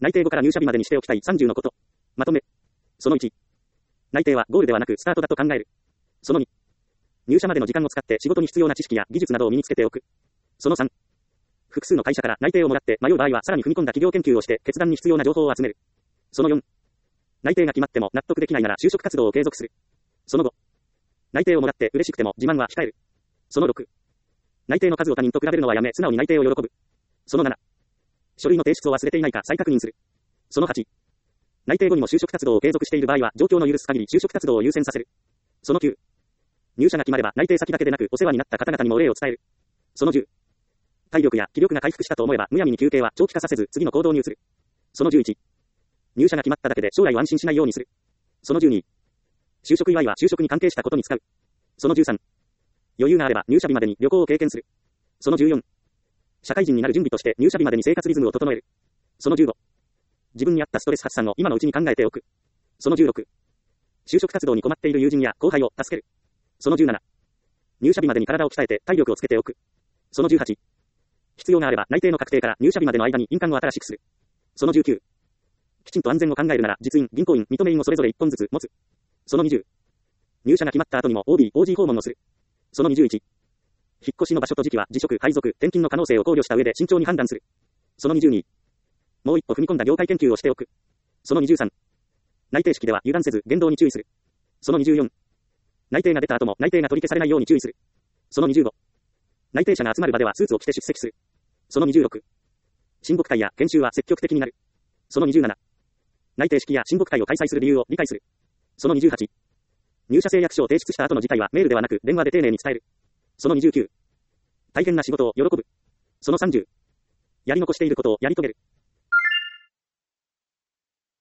内定後から入社日までにしておきたい30のこと。まとめ。その1。内定はゴールではなくスタートだと考える。その2。入社までの時間を使って仕事に必要な知識や技術などを身につけておく。その3。複数の会社から内定をもらって迷う場合はさらに踏み込んだ企業研究をして決断に必要な情報を集める。その4。内定が決まっても納得できないなら就職活動を継続する。その5。内定をもらって嬉しくても自慢は控える。その6。内定の数を他人と比べるのはやめ素直に内定を喜ぶ。その7。書類の提出を忘れていないか再確認する。その8。内定後にも就職活動を継続している場合は状況の許す限り就職活動を優先させる。その9。入社が決まれば内定先だけでなくお世話になった方々にもお礼を伝える。その10。体力や気力が回復したと思えばむやみに休憩は長期化させず次の行動に移る。その11。入社が決まっただけで将来を安心しないようにする。その12。就職祝いは就職に関係したことに使う。その13。余裕があれば入社日までに旅行を経験する。その14。社会人になる準備として入社日までに生活リズムを整える。その15。自分に合ったストレス発散を今のうちに考えておく。その16。就職活動に困っている友人や後輩を助ける。その17。入社日までに体を鍛えて体力をつけておく。その18。必要があれば内定の確定から入社日までの間に印鑑を新しくする。その19。きちんと安全を考えるなら実印、銀行員、認め印をそれぞれ1本ずつ持つ。その20。入社が決まった後にも OB、OG 訪問をする。その21。引っ越しの場所と時期は辞職、配属、転勤の可能性を考慮した上で慎重に判断する。その22。もう一歩踏み込んだ業界研究をしておく。その23。内定式では油断せず言動に注意する。その24。内定が出た後も内定が取り消されないように注意する。その25。内定者が集まる場ではスーツを着て出席する。その26。親睦会や研修は積極的になる。その27。内定式や親睦会を開催する理由を理解する。その28。入社誓約書を提出した後の辞退はメールではなく電話で丁寧に伝える。その29。大変な仕事を喜ぶ。その30。やり残していることをやり遂げる。